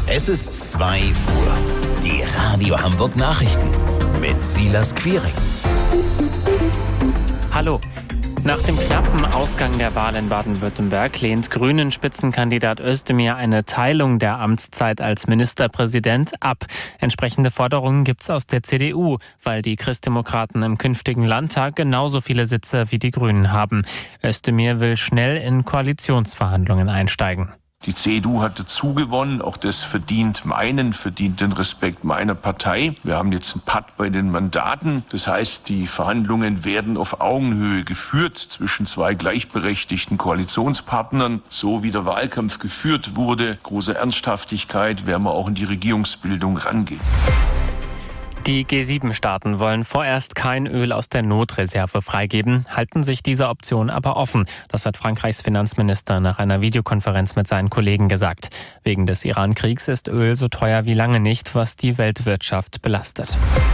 Es ist 2 Uhr. Die Radio Hamburg Nachrichten mit Silas Quiring. Hallo. Nach dem knappen Ausgang der Wahl in Baden-Württemberg lehnt Grünen-Spitzenkandidat Özdemir eine Teilung der Amtszeit als Ministerpräsident ab. Entsprechende Forderungen gibt's aus der CDU, weil die Christdemokraten im künftigen Landtag genauso viele Sitze wie die Grünen haben. Özdemir will schnell in Koalitionsverhandlungen einsteigen. Die CDU hat dazu gewonnen, auch das verdient den Respekt meiner Partei. Wir haben jetzt einen Patt bei den Mandaten. Das heißt, die Verhandlungen werden auf Augenhöhe geführt zwischen 2 gleichberechtigten Koalitionspartnern. So wie der Wahlkampf geführt wurde, große Ernsthaftigkeit, werden wir auch in die Regierungsbildung rangehen. Die G7-Staaten wollen vorerst kein Öl aus der Notreserve freigeben, halten sich dieser Option aber offen. Das hat Frankreichs Finanzminister nach einer Videokonferenz mit seinen Kollegen gesagt. Wegen des Iran-Kriegs ist Öl so teuer wie lange nicht, was die Weltwirtschaft belastet.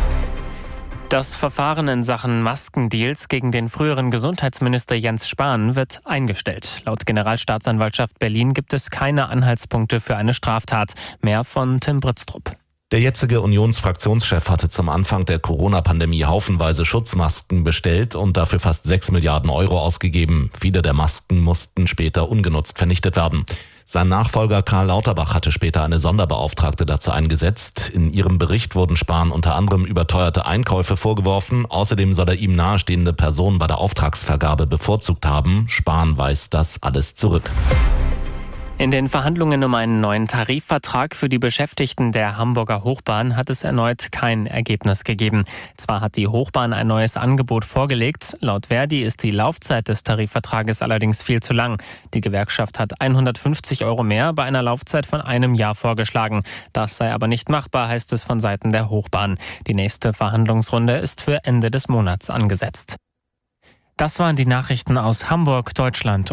Das Verfahren in Sachen Maskendeals gegen den früheren Gesundheitsminister Jens Spahn wird eingestellt. Laut Generalstaatsanwaltschaft Berlin gibt es keine Anhaltspunkte für eine Straftat. Mehr von Tim Britztrup. Der jetzige Unionsfraktionschef hatte zum Anfang der Corona-Pandemie haufenweise Schutzmasken bestellt und dafür fast 6 Milliarden Euro ausgegeben. Viele der Masken mussten später ungenutzt vernichtet werden. Sein Nachfolger Karl Lauterbach hatte später eine Sonderbeauftragte dazu eingesetzt. In ihrem Bericht wurden Spahn unter anderem überteuerte Einkäufe vorgeworfen. Außerdem soll er ihm nahestehende Personen bei der Auftragsvergabe bevorzugt haben. Spahn weist das alles zurück. In den Verhandlungen um einen neuen Tarifvertrag für die Beschäftigten der Hamburger Hochbahn hat es erneut kein Ergebnis gegeben. Zwar hat die Hochbahn ein neues Angebot vorgelegt, laut Verdi ist die Laufzeit des Tarifvertrages allerdings viel zu lang. Die Gewerkschaft hat 150 € mehr bei einer Laufzeit von einem Jahr vorgeschlagen. Das sei aber nicht machbar, heißt es von Seiten der Hochbahn. Die nächste Verhandlungsrunde ist für Ende des Monats angesetzt. Das waren die Nachrichten aus Hamburg, Deutschland.